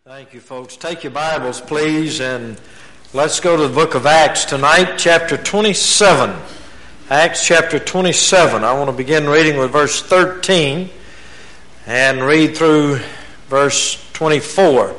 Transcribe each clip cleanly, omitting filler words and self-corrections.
Thank you, folks. Take your Bibles, please, and let's go to the book of Acts tonight, chapter 27. Acts chapter 27. I want to begin reading with verse 13 and read through verse 24.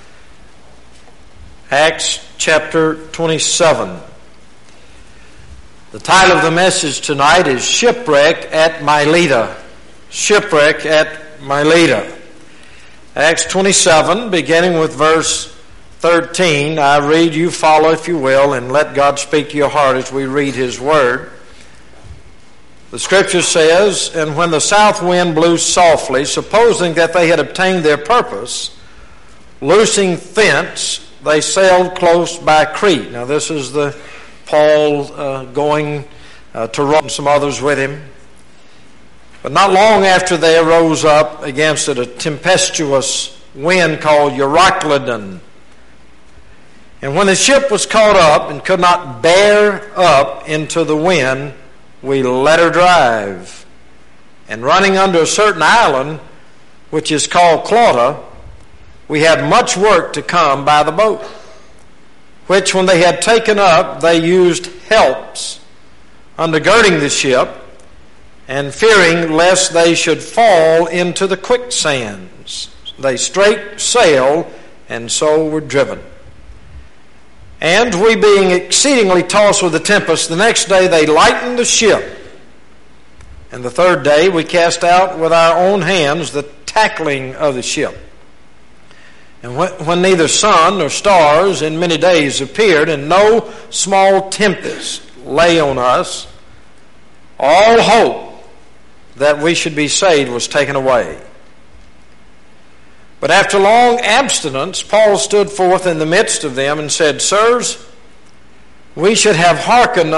Acts chapter 27. The title of the message tonight is Shipwreck at Melita. Shipwreck at Melita. Acts 27, beginning with verse 13. I read, you follow if you will, and let God speak to your heart as we read His Word. The Scripture says, and when the south wind blew softly, supposing that they had obtained their purpose, loosing thence, they sailed close by Crete. Now this is the Paul going to Rome, and some others with him. But not long after they arose up against it a tempestuous wind called Euroclydon. And when the ship was caught up and could not bear up into the wind, we let her drive. And running under a certain island, which is called Clauda, we had much work to come by the boat, which when they had taken up, they used helps, undergirding the ship, and fearing lest they should fall into the quicksands, they straight sailed, and so were driven. And we being exceedingly tossed with the tempest, the next day they lightened the ship. And the third day we cast out with our own hands the tackling of the ship. And when neither sun nor stars in many days appeared, and no small tempest lay on us, all hope that we should be saved was taken away. But after long abstinence, Paul stood forth in the midst of them and said, Sirs, ye should have hearkened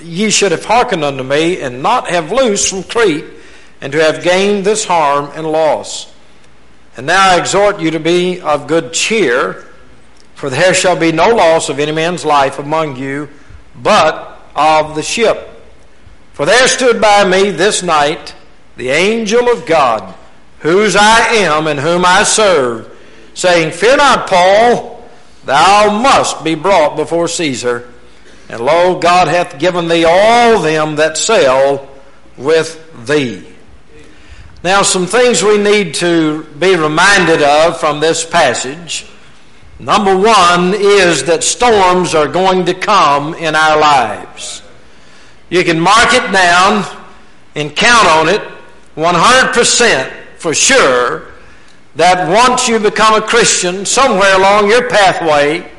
unto me, and not have loosed from Crete, and to have gained this harm and loss. And now I exhort you to be of good cheer, for there shall be no loss of any man's life among you, but of the ship. For there stood by me this night the angel of God, whose I am and whom I serve, saying, Fear not, Paul, thou must be brought before Caesar. And lo, God hath given thee all them that sail with thee. Now, some things we need to be reminded of from this passage. Number one is that storms are going to come in our lives. You can mark it down and count on it 100% for sure that once you become a Christian, somewhere along your pathway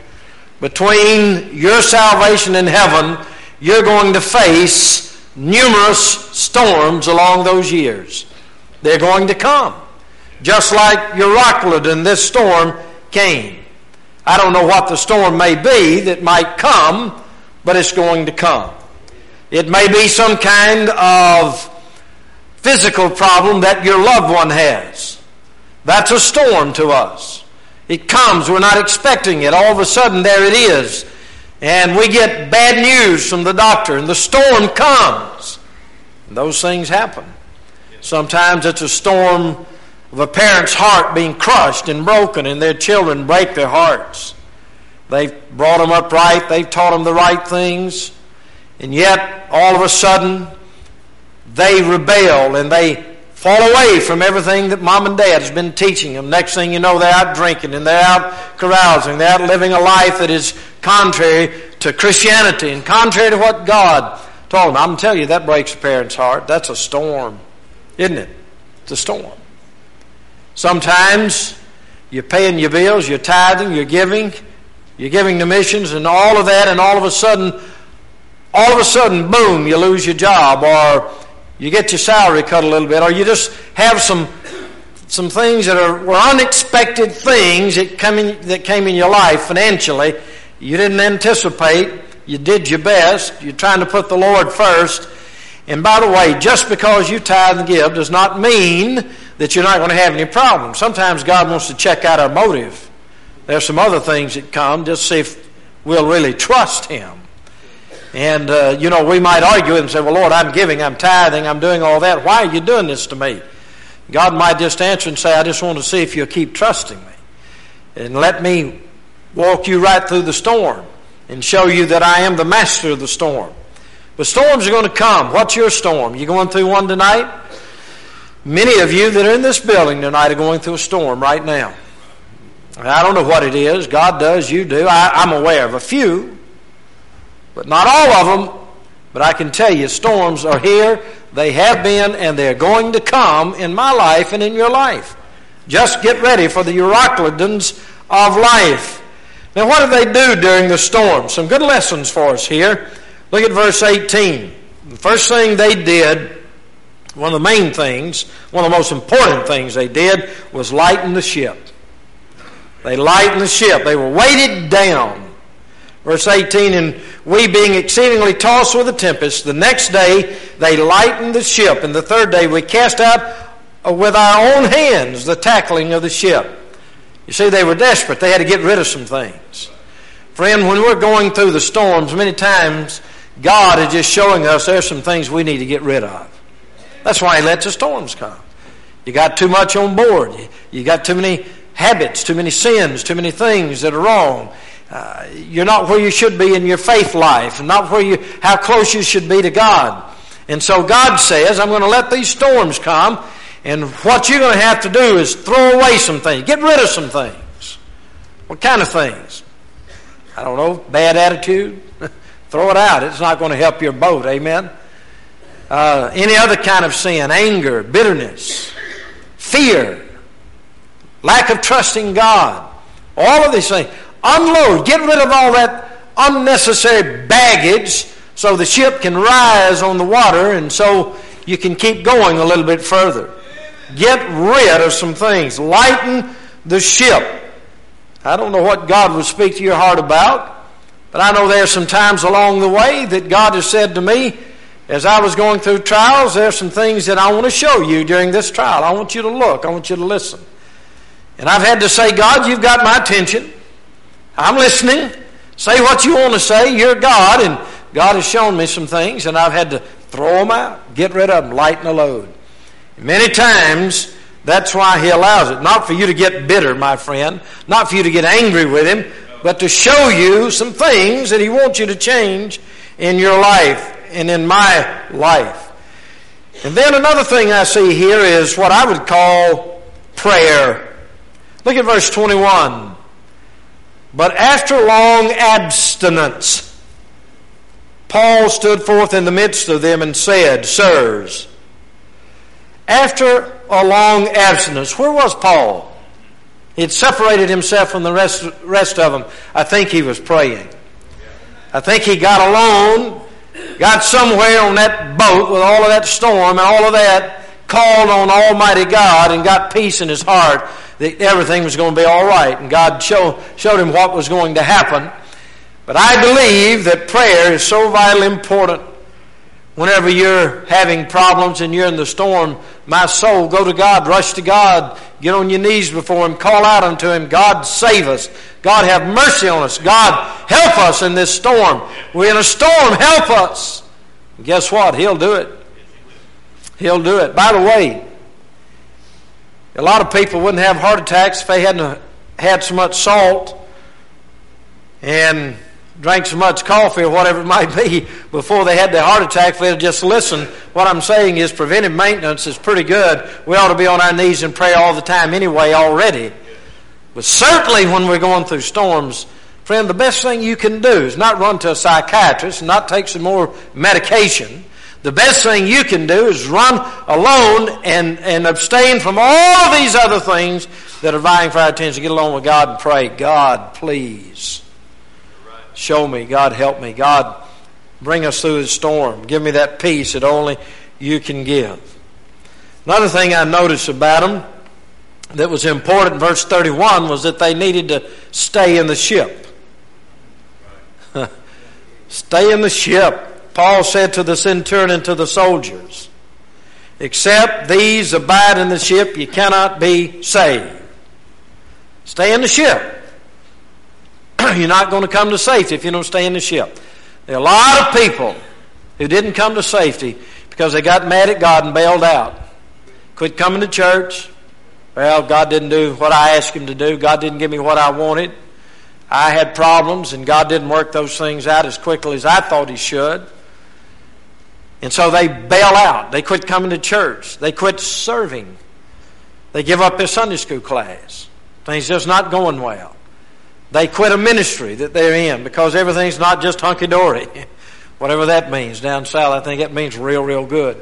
between your salvation and heaven, you're going to face numerous storms along those years. They're going to come. Just like Euroclydon, this storm came. I don't know what the storm may be that might come, but it's going to come. It may be some kind of physical problem that your loved one has. That's a storm to us. It comes, we're not expecting it. All of a sudden, there it is. And we get bad news from the doctor, and the storm comes. And those things happen. Sometimes it's a storm of a parent's heart being crushed and broken, and their children break their hearts. They've brought them up right, they've taught them the right things, and yet, all of a sudden, they rebel and they fall away from everything that mom and dad has been teaching them. Next thing you know, they're out drinking and they're out carousing. They're out living a life that is contrary to Christianity and contrary to what God told them. I'm telling you, that breaks a parent's heart. That's a storm, isn't it? It's a storm. Sometimes you're paying your bills, you're tithing, you're giving to missions and all of that, and all of a sudden, boom, you lose your job, or you get your salary cut a little bit, or you just have some things that were unexpected things that came in your life financially. You didn't anticipate. You did your best. You're trying to put the Lord first. And by the way, just because you tithe and give does not mean that you're not going to have any problems. Sometimes God wants to check out our motive. There's some other things that come just to see if we'll really trust Him. And, we might argue and say, well, Lord, I'm giving, I'm tithing, I'm doing all that. Why are you doing this to me? God might just answer and say, I just want to see if you'll keep trusting me. and let me walk you right through the storm and show you that I am the master of the storm. But storms are going to come. What's your storm? You going through one tonight? Many of you that are in this building tonight are going through a storm right now. I don't know what it is. God does, you do. I'm aware of a few, but not all of them. But I can tell you, storms are here, they have been, and they're going to come in my life and in your life. Just get ready for the Euroclydons of life. Now, what do they do during the storm? Some good lessons for us here. Look at verse 18. The first thing they did, one of the main things, one of the most important things they did was lighten the ship. They lightened the ship. They were weighted down. Verse 18, and we being exceedingly tossed with a tempest, the next day they lightened the ship, and the third day we cast out with our own hands the tackling of the ship. You see, they were desperate. They had to get rid of some things. Friend, when we're going through the storms, many times God is just showing us there's some things we need to get rid of. That's why He lets the storms come. You got too much on board. You got too many habits, too many sins, too many things that are wrong. You're not where you should be in your faith life, and not how close you should be to God. And so God says, I'm going to let these storms come, and what you're going to have to do is throw away some things. Get rid of some things. What kind of things? I don't know, bad attitude? Throw it out. It's not going to help your boat, amen? Any other kind of sin, anger, bitterness, fear, lack of trusting God, all of these things. Unload, get rid of all that unnecessary baggage so the ship can rise on the water and so you can keep going a little bit further. Get rid of some things. Lighten the ship. I don't know what God would speak to your heart about, but I know there are some times along the way that God has said to me, as I was going through trials, there are some things that I want to show you during this trial. I want you to look. I want you to listen. And I've had to say, God, you've got my attention. I'm listening. Say what you want to say. You're God. And God has shown me some things, and I've had to throw them out, get rid of them, lighten the load. And many times, that's why He allows it. Not for you to get bitter, my friend. Not for you to get angry with Him, but to show you some things that He wants you to change in your life and in my life. And then another thing I see here is what I would call prayer. Look at verse 21. But after long abstinence, Paul stood forth in the midst of them and said, Sirs, after a long abstinence, where was Paul? He had separated himself from the rest of them. I think he was praying. I think he got alone, got somewhere on that boat with all of that storm and all of that, called on Almighty God and got peace in his heart that everything was going to be all right. And God showed him what was going to happen. But I believe that prayer is so vitally important. Whenever you're having problems and you're in the storm, my soul, go to God, rush to God, get on your knees before Him, call out unto Him, God save us. God have mercy on us. God help us in this storm. We're in a storm, help us. And guess what? He'll do it. He'll do it. By the way, a lot of people wouldn't have heart attacks if they hadn't had so much salt and drank so much coffee or whatever it might be before they had their heart attack. If they'd just listen, what I'm saying is preventive maintenance is pretty good. We ought to be on our knees in prayer all the time anyway already. But certainly when we're going through storms, friend, the best thing you can do is not run to a psychiatrist and not take some more medication. The best thing you can do is run alone and abstain from all of these other things that are vying for our attention. Get along with God and pray, God, please show me. God, help me. God, bring us through the storm. Give me that peace that only you can give. Another thing I noticed about them that was important in verse 31 was that they needed to stay in the ship. Stay in the ship. Paul said to the centurion and to the soldiers, except these abide in the ship, you cannot be saved. Stay in the ship. You're not going to come to safety if you don't stay in the ship. There are a lot of people who didn't come to safety because they got mad at God and bailed out. Quit coming to church, Well, God didn't do what I asked Him to do. God didn't give me what I wanted. I had problems, and God didn't work those things out as quickly as I thought He should. And so they bail out. They quit coming to church. They quit serving. They give up their Sunday school class. Things just not going well. They quit a ministry that they're in because everything's not just hunky-dory. Whatever that means. Down south, I think it means real, real good.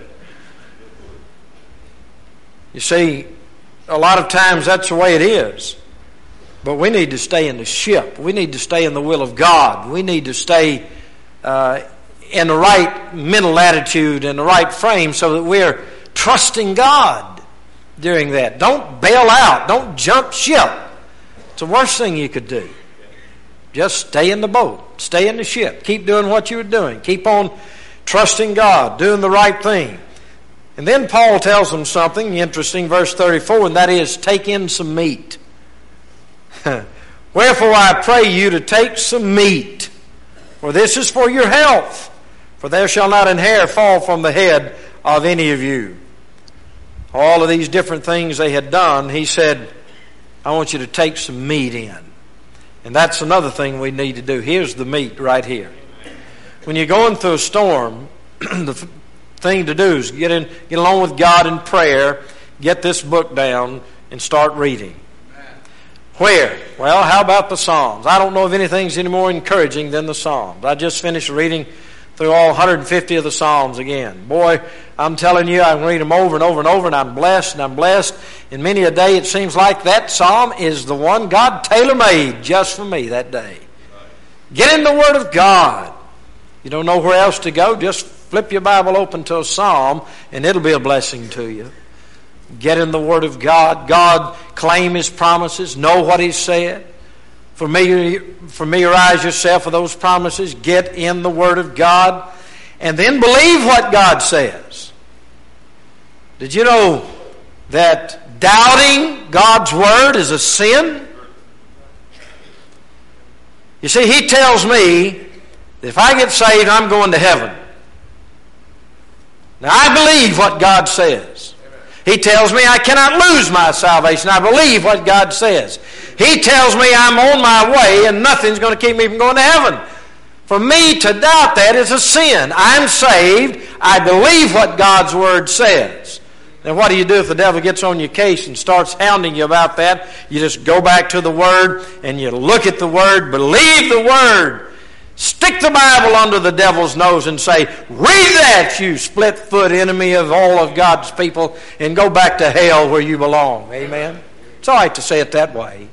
You see, a lot of times that's the way it is. But we need to stay in the ship. We need to stay in the will of God. We need to stay in the right mental attitude and the right frame so that we're trusting God during that. Don't bail out. Don't jump ship. It's the worst thing you could do. Just stay in the boat. Stay in the ship. Keep doing what you were doing. Keep on trusting God, doing the right thing. And then Paul tells them something interesting, verse 34, and that is, take in some meat. Wherefore I pray you to take some meat, for this is for your health. For there shall not an hair fall from the head of any of you. All of these different things they had done, he said, I want you to take some meat in. And that's another thing we need to do. Here's the meat right here. When you're going through a storm, the thing to do is get along with God in prayer, get this book down, and start reading. Where? Well, how about the Psalms? I don't know if anything's any more encouraging than the Psalms. I just finished reading through all 150 of the Psalms again. Boy, I'm telling you, I can read them over and over and over, and I'm blessed, and I'm blessed. And many a day it seems like that Psalm is the one God tailor-made just for me that day. Get in the Word of God. You don't know where else to go, just flip your Bible open to a Psalm, and it'll be a blessing to you. Get in the Word of God. God claim His promises. Know what He said. Familiarize yourself with those promises. Get in the Word of God. And then believe what God says. Did you know that doubting God's Word is a sin? You see, He tells me that if I get saved, I'm going to heaven. Now, I believe what God says. He tells me I cannot lose my salvation. I believe what God says. He tells me I'm on my way and nothing's going to keep me from going to heaven. For me to doubt that is a sin. I'm saved. I believe what God's Word says. Then what do you do if the devil gets on your case and starts hounding you about that? You just go back to the Word and you look at the Word, believe the Word. Stick the Bible under the devil's nose and say, read that, you split-foot enemy of all of God's people, and go back to hell where you belong. Amen? It's all right to say it that way.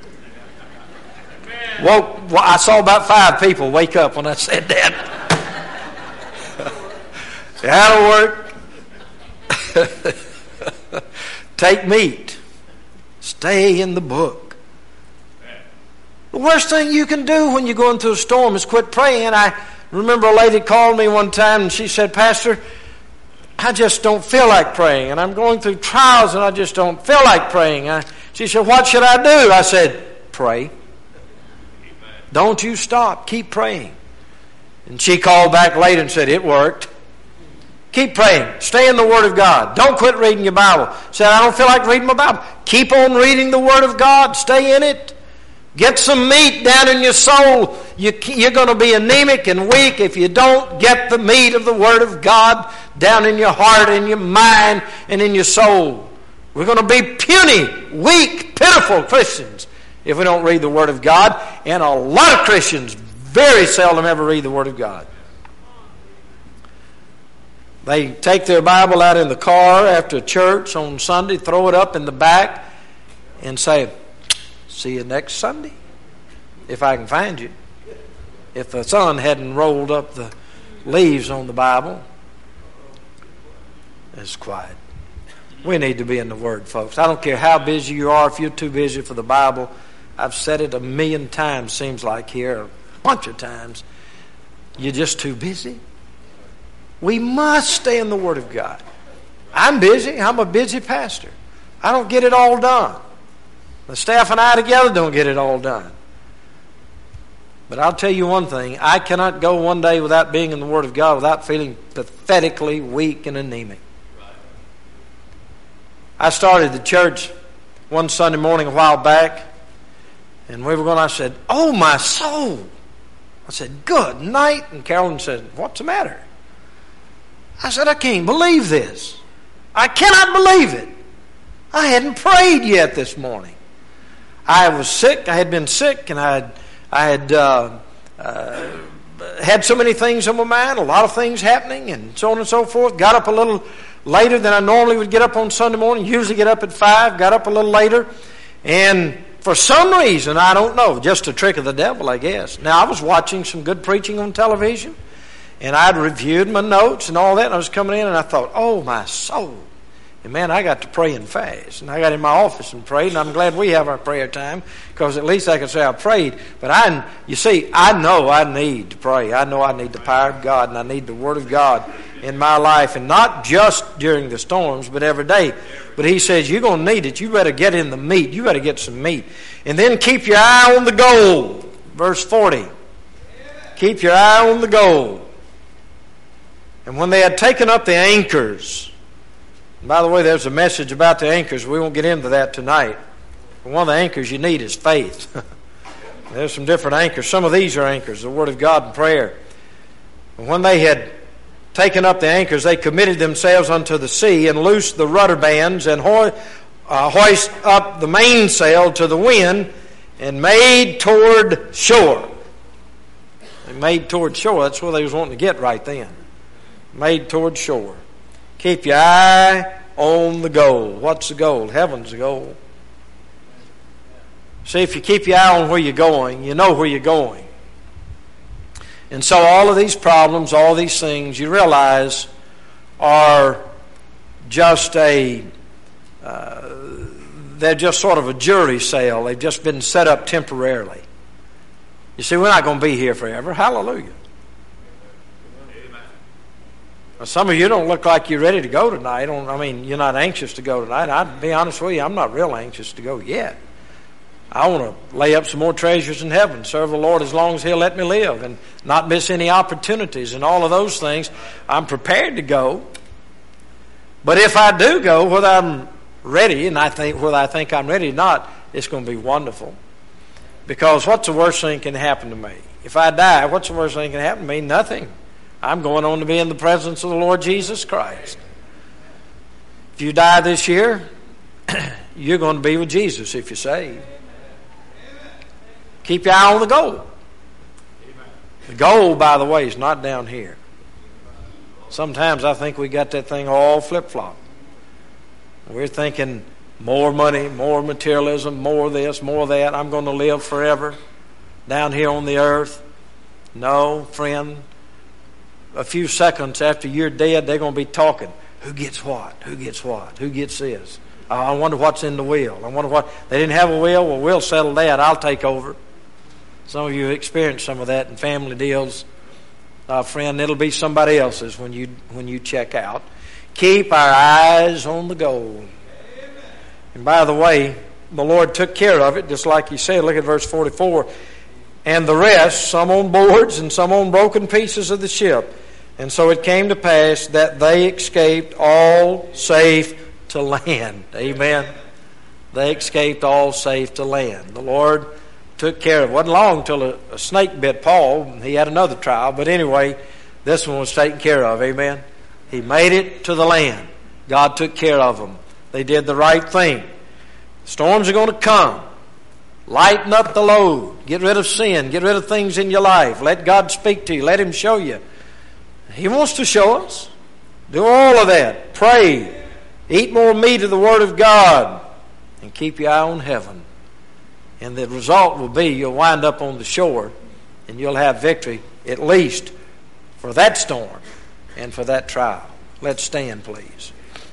Well, I saw about 5 people wake up when I said that. That'll work. Take meat. Stay in the book. The worst thing you can do when you're going through a storm is quit praying. I remember a lady called me one time and she said, Pastor, I just don't feel like praying. And I'm going through trials and I just don't feel like praying. She said, what should I do? I said, pray. Don't you stop. Keep praying. And she called back later and said, it worked. Keep praying. Stay in the Word of God. Don't quit reading your Bible. Said, I don't feel like reading my Bible. Keep on reading the Word of God. Stay in it. Get some meat down in your soul. You're going to be anemic and weak if you don't get the meat of the Word of God down in your heart, in your mind, and in your soul. We're going to be puny, weak, pitiful Christians if we don't read the Word of God. And a lot of Christians very seldom ever read the Word of God. They take their Bible out in the car after church on Sunday, throw it up in the back, and say, see you next Sunday, if I can find you. If the sun hadn't rolled up the leaves on the Bible. It's quiet. We need to be in the Word, folks. I don't care how busy you are. If you're too busy for the Bible, I've said it 1,000,000 times, seems like here, a bunch of times. You're just too busy. We must stay in the Word of God. I'm busy. I'm a busy pastor. I don't get it all done. The staff and I together don't get it all done. But I'll tell you one thing. I cannot go one day without being in the Word of God without feeling pathetically weak and anemic. I started the church one Sunday morning a while back, and we were going, I said, "Oh, my soul." I said, "Good night." And Carolyn said, "What's the matter?" I said, "I can't believe this. I cannot believe it. I hadn't prayed yet this morning. I was sick. I had been sick, and I had had so many things on my mind, a lot of things happening, and so on and so forth. Got up a little later than I normally would get up on Sunday morning. Usually get up at 5. Got up a little later, and for some reason, I don't know, just a trick of the devil, I guess. Now, I was watching some good preaching on television, and I'd reviewed my notes and all that, and I was coming in, and I thought, "Oh, my soul." And man, I got to pray and fast. And I got in my office and prayed, and I'm glad we have our prayer time, because at least I can say I prayed. But I know I need to pray. I know I need the power of God, and I need the Word of God in my life, and not just during the storms, but every day. But he says, you're going to need it. You better get in the meat. You better get some meat. And then keep your eye on the goal. Verse 40. Keep your eye on the goal. And when they had taken up the anchors, and by the way, there's a message about the anchors. We won't get into that tonight. But one of the anchors you need is faith. There's some different anchors. Some of these are anchors, the Word of God and prayer. And when they had taken up the anchors, they committed themselves unto the sea, and loosed the rudder bands, and hoist up the mainsail to the wind, and made toward shore. They made toward shore. That's where they was wanting to get right then. Made toward shore. Keep your eye on the goal. What's the goal? Heaven's the goal. See, if you keep your eye on where you're going, you know where you're going. And so all of these problems, all these things, you realize are just they're just sort of a jury sale. They've just been set up temporarily. You see, we're not going to be here forever. Hallelujah. Now, some of you don't look like you're ready to go tonight. You're not anxious to go tonight. I'd be honest with you, I'm not real anxious to go yet. I want to lay up some more treasures in heaven, serve the Lord as long as He'll let me live, and not miss any opportunities and all of those things. I'm prepared to go. But if I do go, whether I'm ready, and whether I think I'm ready or not, it's going to be wonderful. Because what's the worst thing can happen to me? If I die, what's the worst thing can happen to me? Nothing. I'm going on to be in the presence of the Lord Jesus Christ. If you die this year, you're going to be with Jesus if you're saved. Keep your eye on the goal. The goal, by the way, is not down here. Sometimes I think we got that thing all flip-flop. We're thinking more money, more materialism, more this, more that. I'm going to live forever down here on the earth. No, friend. A few seconds after you're dead, they're going to be talking. Who gets what? Who gets what? Who gets this? I wonder what's in the will. I wonder what. They didn't have a will? Well, we'll settle that. I'll take over. Some of you experienced some of that in family deals. Friend, it'll be somebody else's when you check out. Keep our eyes on the goal. And by the way, the Lord took care of it, just like He said. Look at verse 44. And the rest, some on boards and some on broken pieces of the ship. And so it came to pass that they escaped all safe to land. Amen. They escaped all safe to land. The Lord took care of it. It wasn't long till a snake bit Paul. He had another trial. But anyway, this one was taken care of. Amen. He made it to the land. God took care of them. They did the right thing. Storms are going to come. Lighten up the load. Get rid of sin. Get rid of things in your life. Let God speak to you. Let Him show you. He wants to show us. Do all of that. Pray. Eat more meat of the Word of God. And keep your eye on heaven. And the result will be you'll wind up on the shore and you'll have victory, at least for that storm and for that trial. Let's stand, please.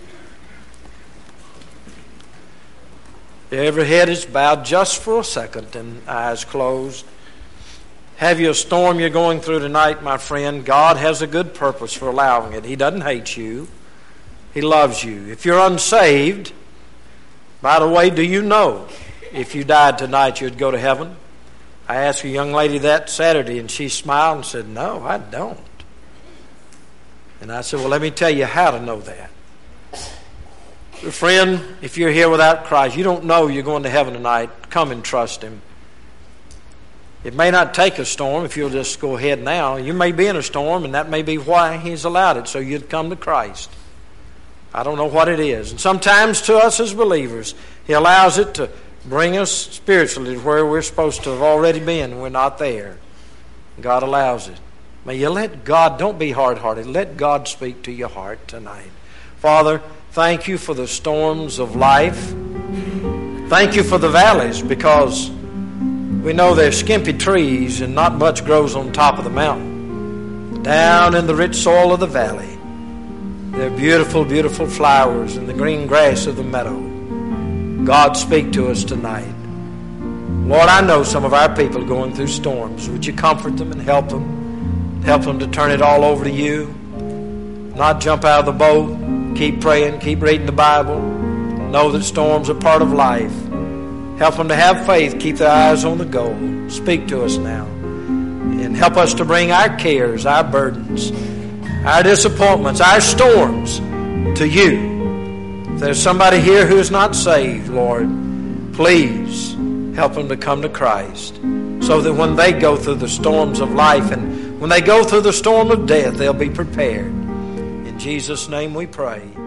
Every head is bowed just for a second and eyes closed. Have you a storm you're going through tonight, my friend? God has a good purpose for allowing it. He doesn't hate you. He loves you. If you're unsaved, by the way, do you know if you died tonight you'd go to heaven? I asked a young lady that Saturday, and she smiled and said, "No, I don't." And I said, "Well, let me tell you how to know that." Friend, if you're here without Christ, you don't know you're going to heaven tonight, come and trust Him. It may not take a storm if you'll just go ahead now. You may be in a storm, and that may be why He's allowed it, so you'd come to Christ. I don't know what it is. And sometimes to us as believers, He allows it to bring us spiritually to where we're supposed to have already been, and we're not there. God allows it. May you let God, don't be hard-hearted, let God speak to your heart tonight. Father, thank You for the storms of life. Thank You for the valleys, because we know they're skimpy trees and not much grows on top of the mountain. Down in the rich soil of the valley, there are beautiful, beautiful flowers in the green grass of the meadow. God, speak to us tonight. Lord, I know some of our people are going through storms. Would You comfort them and help them? Help them to turn it all over to You. Not jump out of the boat. Keep praying. Keep reading the Bible. Know that storms are part of life. Help them to have faith. Keep their eyes on the goal. Speak to us now. And help us to bring our cares, our burdens, our disappointments, our storms to You. If there's somebody here who is not saved, Lord, please help them to come to Christ, so that when they go through the storms of life and when they go through the storm of death, they'll be prepared. In Jesus' name we pray.